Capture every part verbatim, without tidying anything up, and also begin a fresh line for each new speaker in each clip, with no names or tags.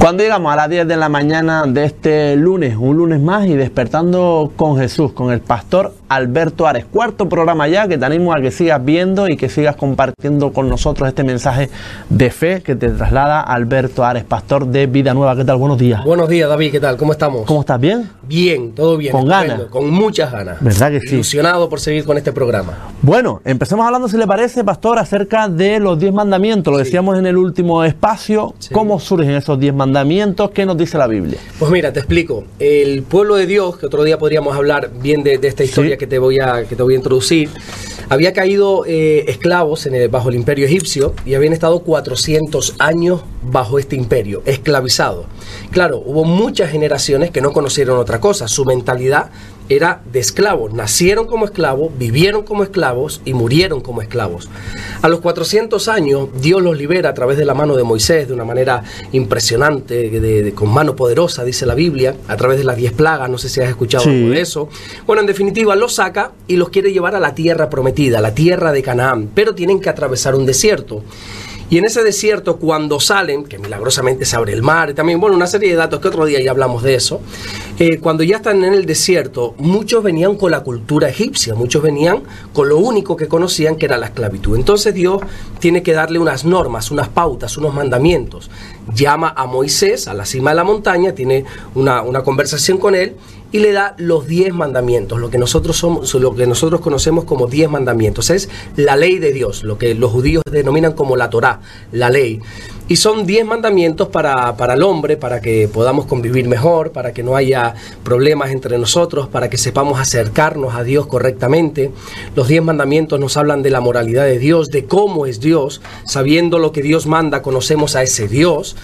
Cuando llegamos a las diez de la mañana de este lunes, un lunes más, y despertando con Jesús, con el pastor Alberto Ares. Cuarto programa ya, que te animo a que sigas viendo y que sigas compartiendo con nosotros este mensaje de fe que te traslada Alberto Ares, pastor de Vida Nueva. ¿Qué tal? Buenos días.
Buenos días, David. ¿Qué tal? ¿Cómo estamos?
¿Cómo estás? ¿Bien?
Bien, todo bien.
¿Con ganas?
Con muchas ganas.
¿Verdad que sí?
Ilusionado por seguir con este programa.
Bueno, empecemos hablando, si le parece, pastor, acerca de los diez mandamientos. Lo sí. decíamos en el último espacio. Sí. ¿Cómo surgen esos diez mandamientos? ¿Qué nos dice la Biblia?
Pues mira, te explico. El pueblo de Dios, que otro día podríamos hablar bien de, de esta historia sí. que te voy a que te voy a introducir, había caído eh, esclavos en el, bajo el imperio egipcio y habían estado cuatrocientos años bajo este imperio, esclavizados. Claro, hubo muchas generaciones que no conocieron otra cosa. Su mentalidad era de esclavos. Nacieron como esclavos, vivieron como esclavos y murieron como esclavos. A los cuatrocientos años, Dios los libera a través de la mano de Moisés, de una manera impresionante, de, de, con mano poderosa, dice la Biblia, a través de las diez plagas. No sé si has escuchado sí. algo de eso. Bueno, en definitiva, los saca y los quiere llevar a la tierra prometida, la tierra de Canaán, pero tienen que atravesar un desierto. Y en ese desierto, cuando salen, que milagrosamente se abre el mar, y también, bueno, una serie de datos que otro día ya hablamos de eso, eh, cuando ya están en el desierto, muchos venían con la cultura egipcia, muchos venían con lo único que conocían, que era la esclavitud. Entonces Dios tiene que darle unas normas, unas pautas, unos mandamientos. Llama a Moisés a la cima de la montaña, tiene una, una conversación con él, y le da los diez mandamientos, lo que nosotros somos, lo que nosotros conocemos como diez mandamientos. Es la ley de Dios, lo que los judíos denominan como la Torá, la ley. Y son diez mandamientos para, para el hombre, para que podamos convivir mejor, para que no haya problemas entre nosotros, para que sepamos acercarnos a Dios correctamente. Los diez mandamientos nos hablan de la moralidad de Dios, de cómo es Dios. Sabiendo lo que Dios manda, conocemos a ese Dios.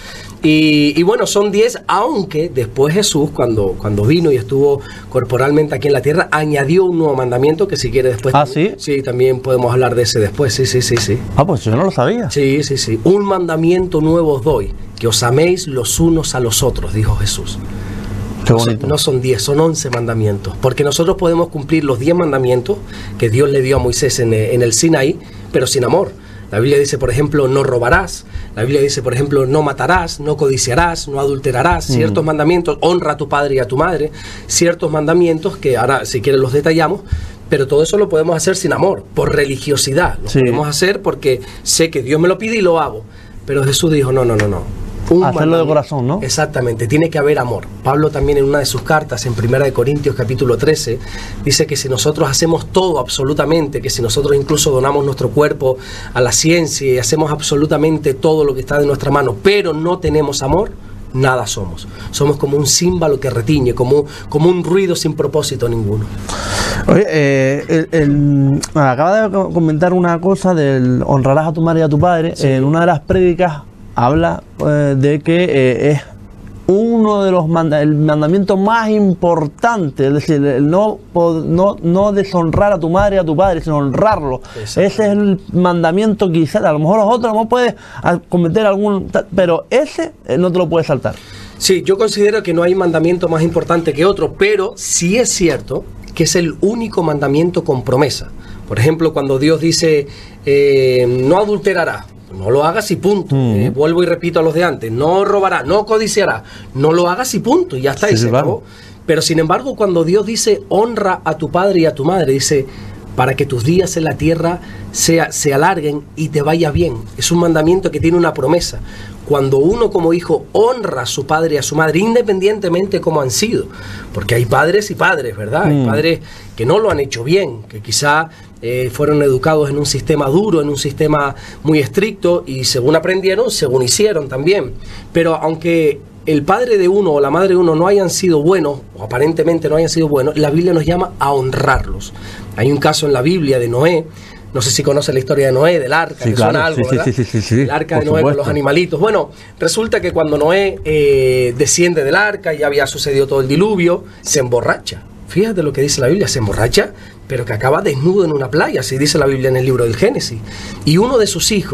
Y, y bueno, son diez, aunque después Jesús, cuando, cuando vino y estuvo corporalmente aquí en la tierra, añadió un nuevo mandamiento que si quiere después...
¿Ah, sí?
Sí, también podemos hablar de ese después, sí, sí, sí, sí.
Ah, pues yo no lo sabía.
Sí, sí, sí. Un mandamiento nuevo os doy, que os améis los unos a los otros, dijo Jesús.
Qué
no,
bonito.
Son, no son diez, son once mandamientos, porque nosotros podemos cumplir los diez mandamientos que Dios le dio a Moisés en, en el Sinaí, pero sin amor. La Biblia dice, por ejemplo, no robarás. La Biblia dice, por ejemplo, no matarás, no codiciarás, no adulterarás. Mm. Ciertos mandamientos, honra a tu padre y a tu madre. Ciertos mandamientos que ahora, si quieres, los detallamos. Pero todo eso lo podemos hacer sin amor, por religiosidad. Lo sí. podemos hacer porque sé que Dios me lo pide y lo hago. Pero Jesús dijo, no, no, no, no.
Un Hacerlo de corazón, ¿no?
Exactamente, tiene que haber amor. Pablo también en una de sus cartas, en Primera de Corintios capítulo trece, dice que si nosotros hacemos todo absolutamente, que si nosotros incluso donamos nuestro cuerpo a la ciencia y hacemos absolutamente todo lo que está de nuestra mano, pero no tenemos amor, nada somos. Somos como un címbalo que retiñe, como, como un ruido sin propósito ninguno.
Oye, eh, el, el, acaba de comentar una cosa del honrarás a tu madre y a tu padre. Sí. En una de las prédicas habla eh, de que eh, es uno de los manda el mandamiento más importante, es decir, el no, no, no deshonrar a tu madre y a tu padre, sino honrarlo. Ese es el mandamiento, quizás, a lo mejor los otros no puedes cometer algún, pero ese eh, no te lo puedes saltar.
Sí, yo considero que no hay mandamiento más importante que otro, pero sí es cierto que es el único mandamiento con promesa. Por ejemplo, cuando Dios dice, eh, no adulterarás, no lo hagas y punto. Mm. Eh, vuelvo y repito a los de antes, no robarás, no codiciarás, no lo hagas y punto, y ya está, sí, y se acabó. Pero sin embargo, cuando Dios dice, honra a tu padre y a tu madre, dice, para que tus días en la tierra sea, se alarguen y te vaya bien. Es un mandamiento que tiene una promesa. Cuando uno como hijo honra a su padre y a su madre, independientemente de cómo han sido, porque hay padres y padres, ¿verdad? Mm. Hay padres que no lo han hecho bien, que quizá eh, fueron educados en un sistema duro, en un sistema muy estricto, y según aprendieron, según hicieron también. Pero aunque el padre de uno o la madre de uno no hayan sido buenos, o aparentemente no hayan sido buenos, la Biblia nos llama a honrarlos. Hay un caso en la Biblia de Noé. No sé si conoce la historia de Noé, del arca,
sí,
que
claro,
suena algo,
sí,
¿verdad?
Sí, sí, sí, sí,
el arca
por
de Noé
supuesto.
Con los animalitos. Bueno, resulta que cuando Noé eh, desciende del arca, ya había sucedido todo el diluvio, se emborracha. Fíjate lo que dice la Biblia, se emborracha, pero que acaba desnudo en una playa, así dice la Biblia en el libro del Génesis. Y uno de sus hijos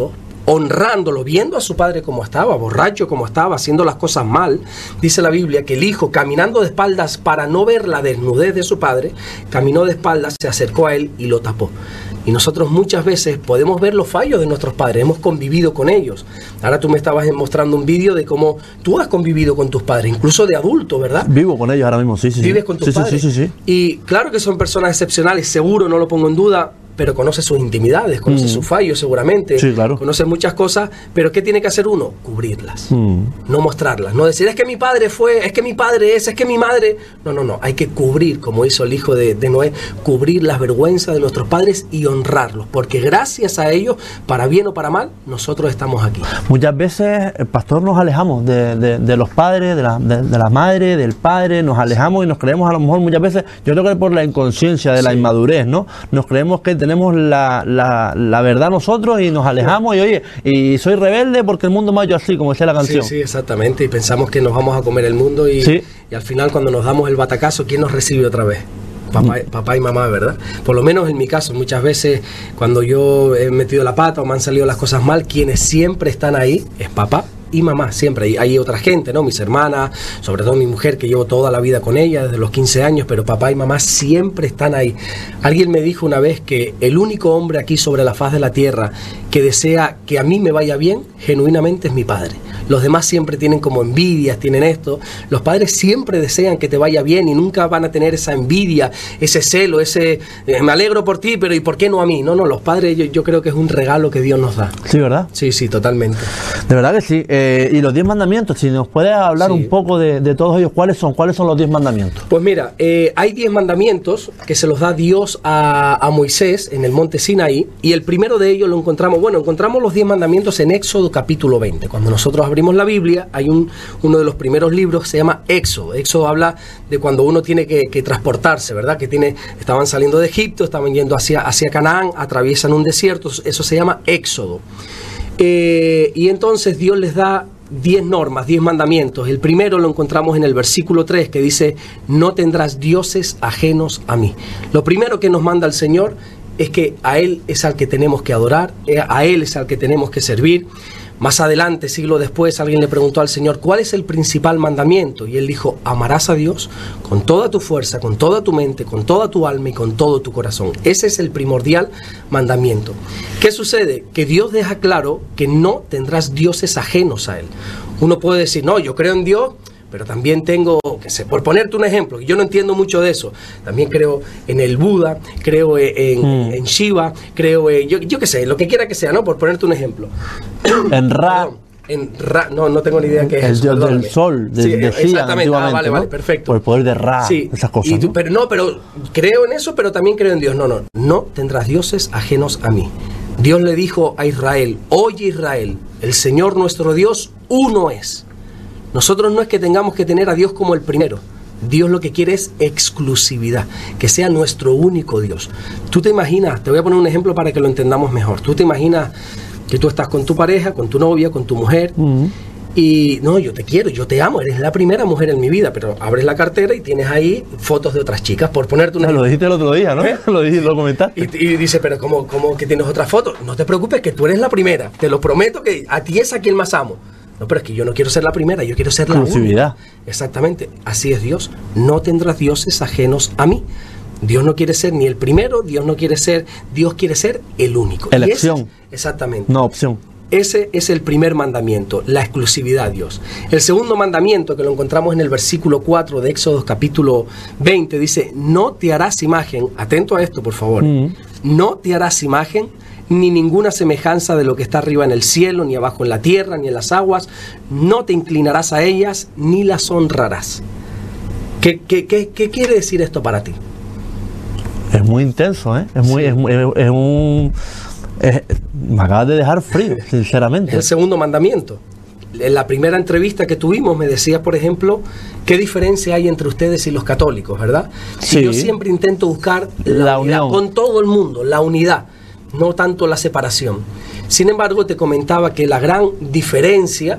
honrándolo, viendo a su padre como estaba, borracho como estaba, haciendo las cosas mal, dice la Biblia que el hijo, caminando de espaldas para no ver la desnudez de su padre, caminó de espaldas, se acercó a él y lo tapó. Y nosotros muchas veces podemos ver los fallos de nuestros padres, hemos convivido con ellos. Ahora tú me estabas mostrando un vídeo de cómo tú has convivido con tus padres, incluso de adulto, ¿verdad?
Vivo con ellos ahora mismo, sí, sí.
Vives con tus
sí,
padres.
Sí, sí, sí, sí.
Y claro que son personas excepcionales, seguro, no lo pongo en duda, pero conoce sus intimidades, conoce mm. sus fallos seguramente,
sí, claro.
conoce muchas cosas, pero ¿qué tiene que hacer uno? Cubrirlas, mm. no mostrarlas, no decir es que mi padre fue, es que mi padre es, es que mi madre, no, no, no, hay que cubrir, como hizo el hijo de, de Noé, cubrir las vergüenzas de nuestros padres y honrarlos, porque gracias a ellos, para bien o para mal, nosotros estamos aquí.
Muchas veces, el pastor, nos alejamos de, de, de los padres, de la, de, de la madre, del padre, nos alejamos y nos creemos a lo mejor muchas veces, yo creo que por la inconsciencia de la sí. inmadurez, ¿no? Nos creemos que tenemos la, la, la verdad nosotros y nos alejamos y oye, y soy rebelde porque el mundo me ha hecho así, como decía la canción.
Sí, sí, exactamente, y pensamos que nos vamos a comer el mundo y, sí. y al final cuando nos damos el batacazo, ¿quién nos recibe otra vez? Papá, papá y mamá, ¿verdad? Por lo menos en mi caso, muchas veces cuando yo he metido la pata o me han salido las cosas mal, quienes siempre están ahí es papá y mamá, siempre. Hay, hay otra gente, ¿no? Mis hermanas, sobre todo mi mujer, que llevo toda la vida con ella, desde los quince años, pero papá y mamá siempre están ahí. Alguien me dijo una vez que el único hombre aquí sobre la faz de la tierra que desea que a mí me vaya bien, genuinamente es mi padre. Los demás siempre tienen como envidias, tienen esto. Los padres siempre desean que te vaya bien y nunca van a tener esa envidia, ese celo, ese eh, me alegro por ti, pero ¿y por qué no a mí? No, no, los padres yo, yo creo que es un regalo que Dios nos da.
Sí, ¿verdad?
Sí, sí, totalmente.
De verdad que sí. Eh, y los diez mandamientos, si nos puedes hablar sí. un poco de, de todos ellos, ¿cuáles son? ¿Cuáles son los diez mandamientos?
Pues mira, eh, hay diez mandamientos que se los da Dios a, a Moisés en el monte Sinaí, y el primero de ellos lo encontramos, bueno, encontramos los diez mandamientos en Éxodo capítulo veinte. Cuando nosotros abrimos la Biblia, hay un, uno de los primeros libros que se llama Éxodo. Éxodo habla de cuando uno tiene que, que transportarse, ¿verdad? Que tiene, estaban saliendo de Egipto, estaban yendo hacia, hacia Canaán, atraviesan un desierto, eso se llama Éxodo. Eh, y entonces Dios les da diez normas, diez mandamientos. El primero lo encontramos en el versículo tres, que dice: no tendrás dioses ajenos a mí. Lo primero que nos manda el Señor es que a Él es al que tenemos que adorar, a Él es al que tenemos que servir. Más adelante, siglo después, alguien le preguntó al Señor: ¿cuál es el principal mandamiento? Y Él dijo: amarás a Dios con toda tu fuerza, con toda tu mente, con toda tu alma y con todo tu corazón. Ese es el primordial mandamiento. ¿Qué sucede? Que Dios deja claro que no tendrás dioses ajenos a Él. Uno puede decir: no, yo creo en Dios, pero también tengo, que sé, por ponerte un ejemplo, yo no entiendo mucho de eso, también creo en el Buda, creo en, mm. en Shiva, creo en, yo, yo qué sé, lo que quiera que sea, ¿no? Por ponerte un ejemplo.
En Ra.
Perdón, en Ra, no, no tengo ni idea qué es
el
eso.
El dios del sol, de,
sí,
de
exactamente, ah, vale,
¿no?
vale, perfecto.
Por el poder de Ra,
sí.
esas cosas,
y tú,
¿no?
Pero no, pero creo en eso, pero también creo en Dios. No, no, no tendrás dioses ajenos a mí. Dios le dijo a Israel: oye Israel, el Señor nuestro Dios uno es. Nosotros no es que tengamos que tener a Dios como el primero. Dios lo que quiere es exclusividad, que sea nuestro único Dios. Tú te imaginas, te voy a poner un ejemplo para que lo entendamos mejor. Tú te imaginas que tú estás con tu pareja, con tu novia, con tu mujer, uh-huh. y no, yo te quiero, yo te amo, eres la primera mujer en mi vida, pero abres la cartera y tienes ahí fotos de otras chicas, por ponerte una...
Lo dijiste el otro día, ¿no? ¿Eh? Lo, dijiste, lo comentaste.
Y, y dice, pero ¿cómo, cómo que tienes otras fotos? No te preocupes, que tú eres la primera, te lo prometo, que a ti es a quien más amo. No, pero es que yo no quiero ser la primera, yo quiero ser la única. Exactamente, así es Dios. No tendrás dioses ajenos a mí. Dios no quiere ser ni el primero, Dios no quiere ser, Dios quiere ser el único.
Elección.
Ese, exactamente.
No opción.
Ese es el primer mandamiento, la exclusividad a Dios. El segundo mandamiento, que lo encontramos en el versículo cuatro de Éxodo capítulo veinte, dice: no te harás imagen, atento a esto por favor, mm. no te harás imagen ni ninguna semejanza de lo que está arriba en el cielo, ni abajo en la tierra, ni en las aguas. No te inclinarás a ellas, ni las honrarás. ¿Qué, qué, qué, qué quiere decir esto para ti?
Es muy intenso, ¿eh? Es, muy, sí. es, es, es un... Es, me acabas de dejar frío, sinceramente.
Es el segundo mandamiento. En la primera entrevista que tuvimos me decías, por ejemplo, qué diferencia hay entre ustedes y los católicos, ¿verdad? Sí. Yo siempre intento buscar la, la unidad con todo el mundo, la unidad, no tanto la separación. Sin embargo, te comentaba que la gran diferencia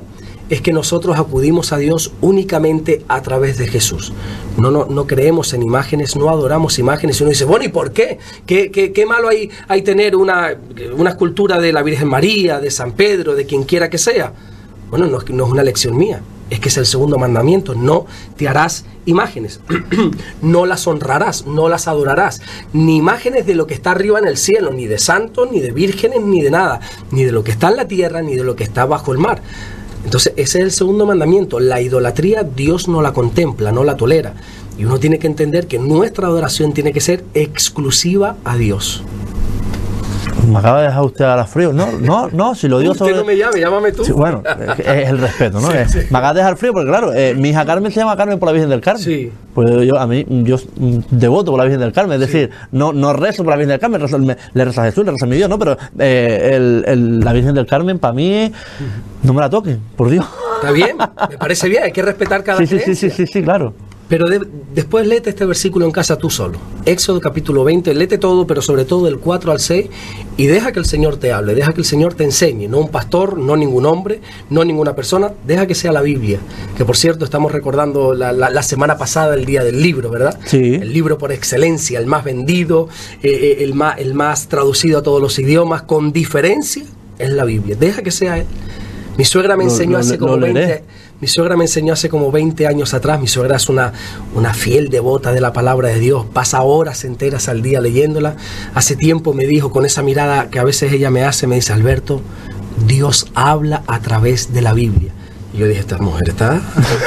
es que nosotros acudimos a Dios únicamente a través de Jesús. No, no, no creemos en imágenes, no adoramos imágenes. Y uno dice, bueno, ¿y por qué? ¿Qué, qué, qué malo hay, hay tener una, una escultura de la Virgen María, de San Pedro, de quien quiera que sea? Bueno, no, no es una lección mía, es que es el segundo mandamiento: no te harás imágenes, no las honrarás, no las adorarás, ni imágenes de lo que está arriba en el cielo, ni de santos, ni de vírgenes, ni de nada, ni de lo que está en la tierra, ni de lo que está bajo el mar. Entonces ese es el segundo mandamiento. La idolatría Dios no la contempla, no la tolera, y uno tiene que entender que nuestra adoración tiene que ser exclusiva a Dios.
Me acaba de dejar usted a la frío. No, no, no, si lo digo
Usted
sobre...
no me llame, llámame tú.
Sí, bueno, es, es el respeto, ¿no?
Sí,
Eh,
sí.
Me acaba de dejar frío porque, claro, eh, mi hija Carmen se llama Carmen por la Virgen del Carmen.
Sí.
Pues yo, a mí, yo mm, devoto por la Virgen del Carmen. Es decir, no, no rezo por la Virgen del Carmen, rezo- me- le rezo a Jesús, le rezo a mi Dios, ¿no? Pero eh, el, el- la Virgen del Carmen, para mí, no me la toquen, por Dios.
Está bien, me parece bien, hay que respetar cada
Sí, sí, sí,
creencia.
sí, sí, sí, claro.
Pero de- después léete este versículo en casa tú solo. Éxodo capítulo veinte, léete todo, pero sobre todo del cuatro al seis, y deja que el Señor te hable, deja que el Señor te enseñe, no un pastor, no ningún hombre, no ninguna persona, deja que sea la Biblia. Que por cierto, estamos recordando la, la- la semana pasada el día del libro, ¿verdad?
Sí.
El libro por excelencia, el más vendido, eh, eh, el, más, el más traducido a todos los idiomas, con diferencia, es la Biblia. Deja que sea Él. Mi suegra me
Lo-
enseñó
lo-
hace como
lo leeré.
veinte Mi suegra me enseñó hace como veinte años atrás. Mi suegra es una, una fiel devota de la palabra de Dios. Pasa horas enteras al día leyéndola. Hace tiempo me dijo, con esa mirada que a veces ella me hace, me dice: Alberto, Dios habla a través de la Biblia. Y yo dije, esta mujer está...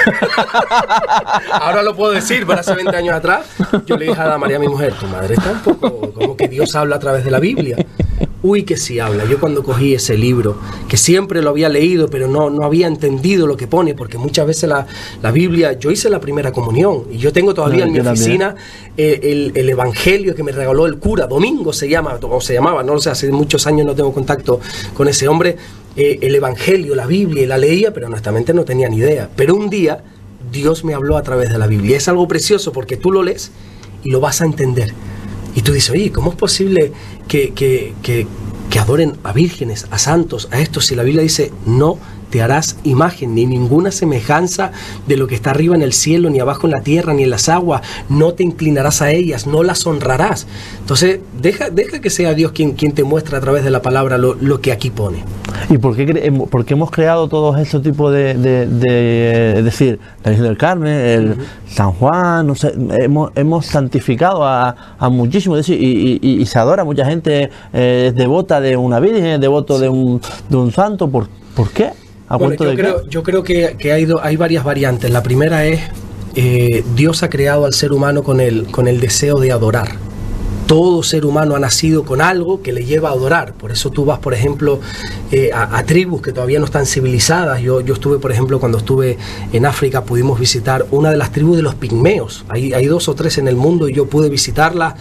Ahora lo puedo decir, pero hace veinte años atrás yo le dije a María, mi mujer, tu madre está un poco como que Dios habla a través de la Biblia. Uy, que sí habla. Yo cuando cogí ese libro, que siempre lo había leído, pero no, no había entendido lo que pone, porque muchas veces la, la Biblia, yo hice la primera comunión, y yo tengo todavía
No,
en mi
yo también.
oficina eh, el, el evangelio que me regaló el cura, Domingo se llama, o se llamaba, no lo sé, hace muchos años no tengo contacto con ese hombre, eh, el evangelio, la Biblia, y la leía, pero honestamente no tenía ni idea. Pero un día Dios me habló a través de la Biblia. Es algo precioso porque tú lo lees y lo vas a entender. Y tú dices, oye, ¿cómo es posible que, que, que, que adoren a vírgenes, a santos, a estos? Si la Biblia dice, no te harás imagen, ni ninguna semejanza de lo que está arriba en el cielo, ni abajo en la tierra, ni en las aguas, no te inclinarás a ellas, no las honrarás. Entonces, deja, deja que sea Dios quien, quien te muestra a través de la palabra lo, lo que aquí pone.
¿Y por qué, cre- por qué hemos creado todos estos tipos de, de, de- es decir, la Virgen del Carmen, el San Juan, no sé, hemos, hemos santificado a, a muchísimos, es decir, y, y- y se adora, mucha gente eh, es devota de una Virgen, es devoto de un, de un santo, ¿por, por qué? ¿A
Bueno,
cuento
yo,
de
creo,
qué?
yo creo que, que hay, do- hay varias variantes. La primera es, eh, Dios ha creado al ser humano con el, con el deseo de adorar. Todo ser humano ha nacido con algo que le lleva a adorar. Por eso tú vas, por ejemplo, eh, a, a tribus que todavía no están civilizadas. Yo, yo estuve, por ejemplo, cuando estuve en África, pudimos visitar una de las tribus de los pigmeos. Hay, hay dos o tres en el mundo y yo pude visitarlas.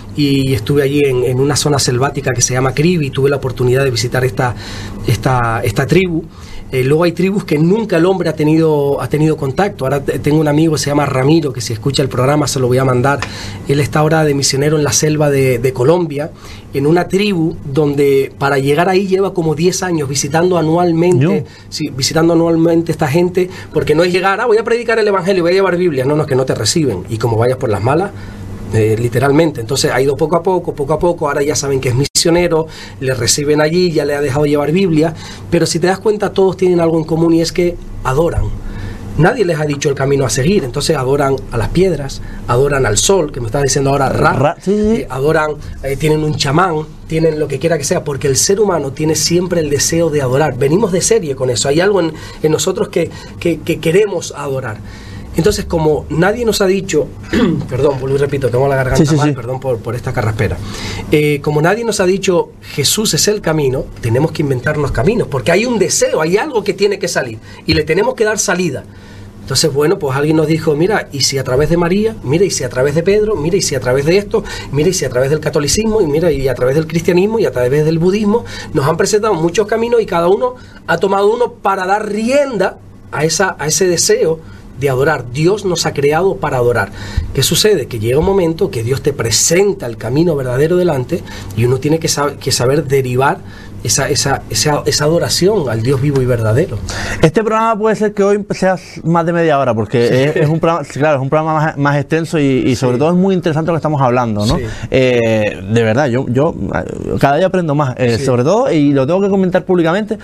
Y estuve allí en, en una zona selvática que se llama Kribi. Tuve la oportunidad de visitar esta, esta, esta tribu. Eh, luego hay tribus que nunca el hombre ha tenido, ha tenido contacto. Ahora te- tengo un amigo que se llama Ramiro, que si escucha el programa se lo voy a mandar. Él está ahora de misionero en la selva de, de Colombia, en una tribu donde para llegar ahí lleva como diez años visitando anualmente, sí, visitando anualmente esta gente, porque no es llegar, ah, voy a predicar el evangelio, voy a llevar Biblia. No, no, es que no te reciben. Y como vayas por las malas, Eh, literalmente. Entonces ha ido poco a poco, poco a poco, ahora ya saben que es misionero, le reciben allí, ya le ha dejado llevar Biblia, pero si te das cuenta todos tienen algo en común y es que adoran. Nadie les ha dicho el camino a seguir, entonces adoran a las piedras, adoran al sol, que me está diciendo ahora Ra,
Ra, sí, sí.
eh, adoran, eh, tienen un chamán, tienen lo que quiera que sea, porque el ser humano tiene siempre el deseo de adorar. Venimos de serie con eso, hay algo en, en nosotros que, que, que queremos adorar. Entonces, como nadie nos ha dicho, perdón, vuelvo y repito, tengo la garganta
Sí, sí,
mal,
sí.
perdón por, por esta carraspera. Eh, como nadie nos ha dicho Jesús es el camino, tenemos que inventarnos caminos, porque hay un deseo, hay algo que tiene que salir y le tenemos que dar salida. Entonces, bueno, pues alguien nos dijo, mira, y si a través de María, mira, y si a través de Pedro, mira, y si a través de esto, mira, y si a través del catolicismo, y mira, y a través del cristianismo, y a través del budismo, nos han presentado muchos caminos y cada uno ha tomado uno para dar rienda a, esa, a ese deseo de adorar. Dios nos ha creado para adorar. ¿Qué sucede? Que llega un momento que Dios te presenta el camino verdadero delante y uno tiene que, sab- que saber derivar esa, esa, esa, esa adoración al Dios vivo y verdadero.
Este programa puede ser que hoy sea más de media hora, porque sí. es, es un programa, claro, es un programa más, más extenso y, y sobre sí. todo es muy interesante lo que estamos hablando, ¿no? Sí. Eh, de verdad, yo, yo cada día aprendo más, eh, sí. sobre todo, y lo tengo que comentar públicamente,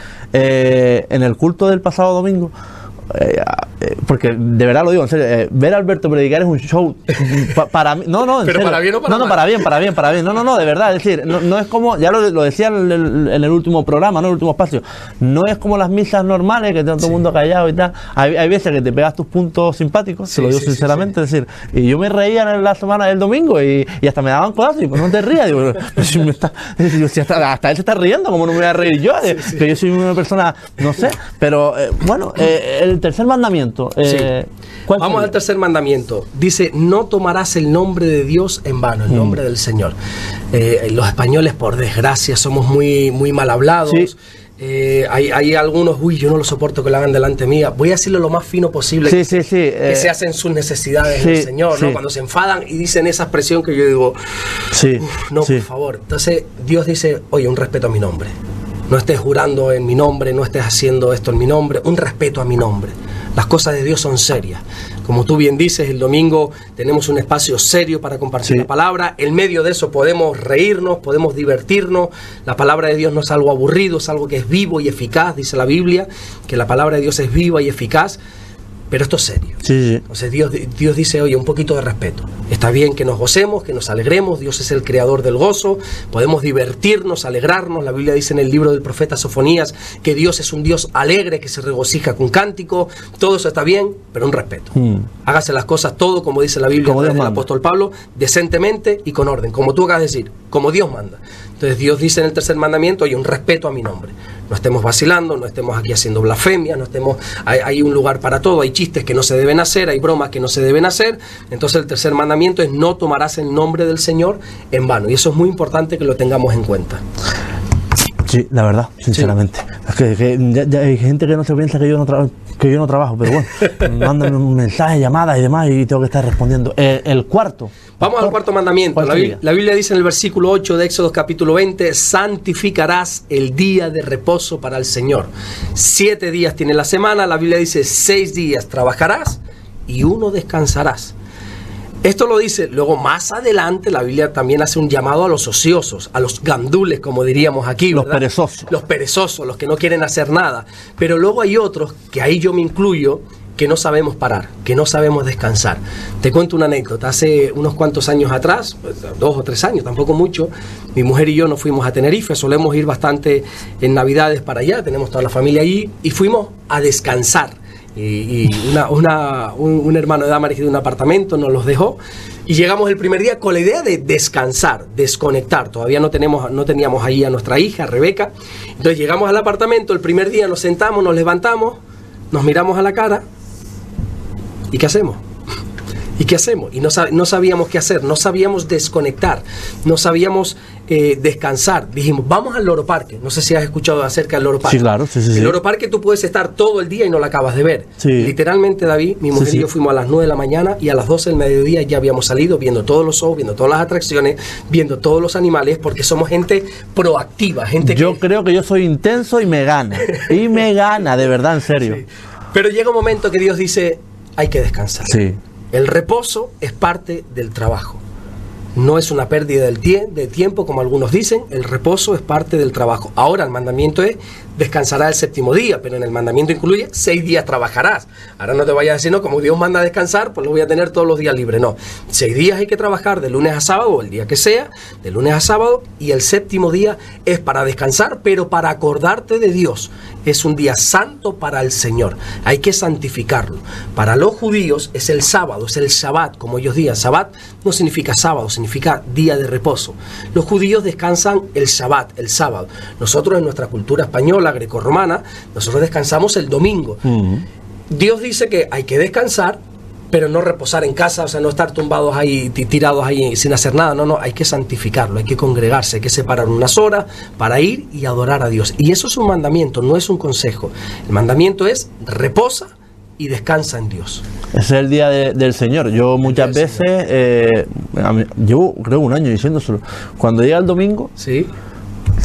eh, en el culto del pasado domingo. Eh, eh, porque de verdad lo digo en serio, eh, ver a Alberto predicar es un show pa, para mí, no, no, en
pero
serio.
para bien o para
no, no, para bien, para bien, para bien, no, no, no, de verdad, es decir, no, no es como, ya lo, lo decía en el, en el último programa, ¿no? El último espacio, no es como las misas normales que está todo el sí. mundo callado y tal, hay, hay veces que te pegas tus puntos simpáticos, sí, te lo digo sí, sinceramente, sí, sí. es decir, y yo me reía en la semana del domingo y, y hasta me daban codazos y pues no te rías, digo, pues, si me está, digo, si hasta, hasta él se está riendo, ¿cómo no me voy a reír yo? Sí, sí. Que yo soy una persona, no sé, pero eh, bueno, eh, el tercer mandamiento. Eh,
sí. Vamos sería? al tercer mandamiento. Dice, no tomarás el nombre de Dios en vano, el mm. nombre del Señor. Eh, los españoles, por desgracia, somos muy, muy mal hablados. Sí. Eh, hay, hay algunos, uy, yo no lo soporto que lo hagan delante mía. Voy a decirlo lo más fino posible.
Sí, sí, sí.
Que
eh,
se hacen sus necesidades
sí,
del Señor,
sí.
¿no? Cuando se enfadan y dicen esa expresión que yo digo,
sí,
no,
sí.
por favor. Entonces, Dios dice, oye, un respeto a mi nombre. No estés jurando en mi nombre, no estés haciendo esto en mi nombre, un respeto a mi nombre. Las cosas de Dios son serias. Como tú bien dices, el domingo tenemos un espacio serio para compartir sí. la palabra. En medio de eso podemos reírnos, podemos divertirnos. La palabra de Dios no es algo aburrido, es algo que es vivo y eficaz, dice la Biblia, que la palabra de Dios es viva y eficaz. Pero esto es serio.
Sí, sí.
Entonces Dios, Dios dice, oye, un poquito de respeto. Está bien que nos gocemos, que nos alegremos. Dios es el creador del gozo. Podemos divertirnos, alegrarnos. La Biblia dice en el libro del profeta Sofonías que Dios es un Dios alegre, que se regocija con cántico. Todo eso está bien, pero un respeto. Mm. Hágase las cosas todo, como dice la Biblia del apóstol Pablo, decentemente y con orden. Como tú acabas de decir, como Dios manda. Entonces Dios dice en el tercer mandamiento, oye, un respeto a mi nombre. No estemos vacilando, no estemos aquí haciendo blasfemia, no estemos, hay, hay un lugar para todo, hay chistes que no se deben hacer, hay bromas que no se deben hacer. Entonces el tercer mandamiento es no tomarás el nombre del Señor en vano. Y eso es muy importante que lo tengamos en cuenta.
Sí, la verdad, sinceramente. Sí. Es que, que ya, ya hay gente que no se piensa que yo no, tra que yo no trabajo, pero bueno, mandan un mensaje, llamadas y demás y tengo que estar respondiendo. El, el cuarto.
Vamos al cuarto mandamiento. La Biblia, la Biblia dice en el versículo ocho de Éxodo capítulo veinte, santificarás el día de reposo para el Señor. Siete días tiene la semana, la Biblia dice seis días trabajarás y uno descansarás. Esto lo dice, luego más adelante la Biblia también hace un llamado a los ociosos, a los gandules, como diríamos aquí, ¿verdad?
Los perezosos.
Los perezosos, los que no quieren hacer nada. Pero luego hay otros, que ahí yo me incluyo, que no sabemos parar, que no sabemos descansar. Te cuento una anécdota. Hace unos cuantos años atrás, dos o tres años, tampoco mucho, mi mujer y yo nos fuimos a Tenerife, solemos ir bastante en Navidades para allá, tenemos toda la familia allí, y fuimos a descansar. Y, y una, una, un, un hermano de Damaris de un apartamento nos los dejó y llegamos el primer día con la idea de descansar, desconectar. Todavía no, tenemos, no teníamos ahí a nuestra hija, Rebeca. Entonces llegamos al apartamento, el primer día nos sentamos, nos levantamos, nos miramos a la cara ¿y qué hacemos? ¿Y qué hacemos? Y no, sab no sabíamos qué hacer, no sabíamos desconectar, no sabíamos eh, descansar. Dijimos, vamos al Loro Parque. No sé si has escuchado acerca del Loro Parque.
Sí, claro. Sí, sí,
el
sí.
Loro Parque tú puedes estar todo el día y no lo acabas de ver.
Sí.
Literalmente, David, mi mujer sí, sí. y yo fuimos a las nueve de la mañana y a las doce del mediodía ya habíamos salido viendo todos los shows, viendo todas las atracciones, viendo todos los animales, porque somos gente proactiva. Gente
yo
que...
creo que yo soy intenso y me gana. Y me gana, de verdad, en serio.
Sí. Pero llega un momento que Dios dice, hay que descansar.
Sí.
El reposo es parte del trabajo. No es una pérdida del tie de tiempo, como algunos dicen. El reposo es parte del trabajo. Ahora el mandamiento es descansará el séptimo día, pero en el mandamiento incluye seis días trabajarás. Ahora no te vayas a decir, no, como Dios manda a descansar, pues lo voy a tener todos los días libres. No, seis días hay que trabajar de lunes a sábado, o el día que sea, de lunes a sábado, y el séptimo día es para descansar, pero para acordarte de Dios. Es un día santo para el Señor. Hay que santificarlo. Para los judíos es el sábado, es el Shabbat, como ellos digan. Shabbat no significa sábado, significa día de reposo. Los judíos descansan el Shabbat, el sábado. Nosotros en nuestra cultura española, grecorromana, nosotros descansamos el domingo. Uh-huh. Dios dice que hay que descansar, pero no reposar en casa, o sea, no estar tumbados ahí, tirados ahí sin hacer nada. No, no, hay que santificarlo, hay que congregarse, hay que separar unas horas para ir y adorar a Dios. Y eso es un mandamiento, no es un consejo. El mandamiento es reposa y descansa en Dios.
Ese es el día de, del Señor. Yo muchas veces, eh, llevo creo un año diciéndoselo, cuando llega el domingo,
sí.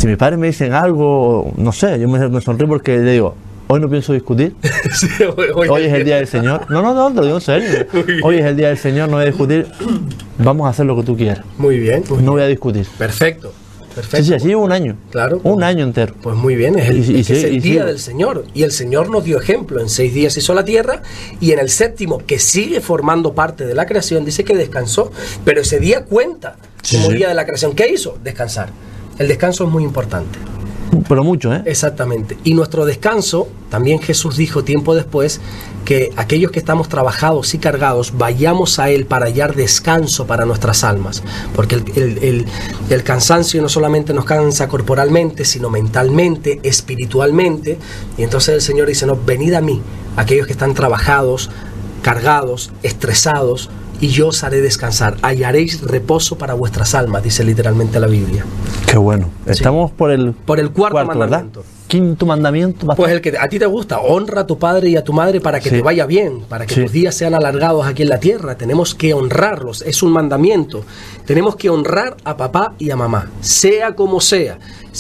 Si mis padres me dicen algo, no sé, yo me, me sonrío porque le digo, hoy no pienso discutir. Sí, hoy, hoy, hoy es el día del Señor. No, no, no, te lo digo en serio. Hoy es el día del Señor, no voy a discutir. Vamos a hacer lo que tú quieras.
Muy bien. Muy
no voy
bien.
a discutir.
Perfecto. Perfecto.
Sí, sí, así llevo un año.
Claro.
Un año entero.
Pues muy bien, es el,
y, y,
es, que
sí,
es el
y,
día
sí.
del Señor. Y el Señor nos dio ejemplo. En seis días hizo la tierra y en el séptimo, que sigue formando parte de la creación, dice que descansó. Pero ese día cuenta como sí. día de la creación. ¿Qué hizo? Descansar. El descanso es muy importante.
Pero mucho, ¿eh?
Exactamente. Y nuestro descanso, también Jesús dijo tiempo después, que aquellos que estamos trabajados y cargados, vayamos a Él para hallar descanso para nuestras almas. Porque el, el, el, el cansancio no solamente nos cansa corporalmente, sino mentalmente, espiritualmente. Y entonces el Señor dice, no, venid a mí, aquellos que están trabajados, cargados, estresados, y yo os haré descansar, hallaréis reposo para vuestras almas, dice literalmente la Biblia.
Qué bueno. Estamos sí. por el
por el cuarto, cuarto mandamiento.
¿Verdad? Quinto mandamiento.
Pues el que a ti te gusta, honra a tu padre y a tu madre para que sí. te vaya bien, para que sí. tus días sean alargados aquí en la tierra. Tenemos que honrarlos, es un mandamiento. Tenemos que honrar a papá y a mamá, sea como sea.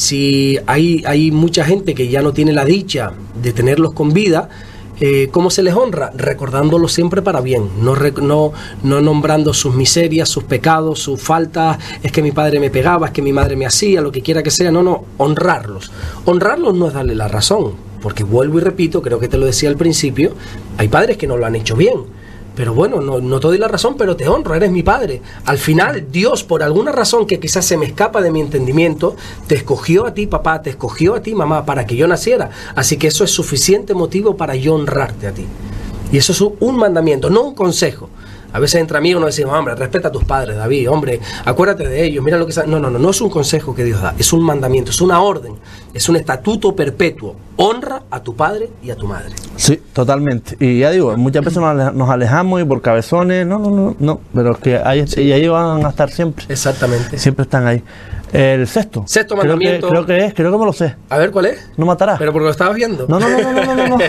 Si hay, hay mucha gente que ya no tiene la dicha de tenerlos con vida, Eh, ¿cómo se les honra? Recordándolos siempre para bien, no, rec- no, no nombrando sus miserias, sus pecados, sus faltas, es que mi padre me pegaba, es que mi madre me hacía, lo que quiera que sea, no, no, honrarlos. Honrarlos no es darle la razón, porque vuelvo y repito, creo que te lo decía al principio, hay padres que no lo han hecho bien. Pero bueno, no, no te doy la razón, pero te honro, eres mi padre. Al final, Dios, por alguna razón que quizás se me escapa de mi entendimiento, te escogió a ti, papá, te escogió a ti, mamá, para que yo naciera. Así que eso es suficiente motivo para yo honrarte a ti. Y eso es un mandamiento, no un consejo. A veces entre amigos nos decimos, hombre, respeta a tus padres, David, hombre, acuérdate de ellos, mira lo que... No, no, no, no es un consejo que Dios da, es un mandamiento, es una orden, es un estatuto perpetuo. Honra a tu padre y a tu madre.
Sí, totalmente. Y ya digo, muchas veces nos alejamos y por cabezones, no, no, no, no, pero es que ahí, sí. y ahí van a estar siempre.
Exactamente.
Siempre están ahí. El sexto.
Sexto mandamiento.
Creo que, creo que es, creo que me lo sé.
A ver, ¿cuál es?
No matarás.
Pero porque lo estabas viendo.
No, no, no, no, no, no, no.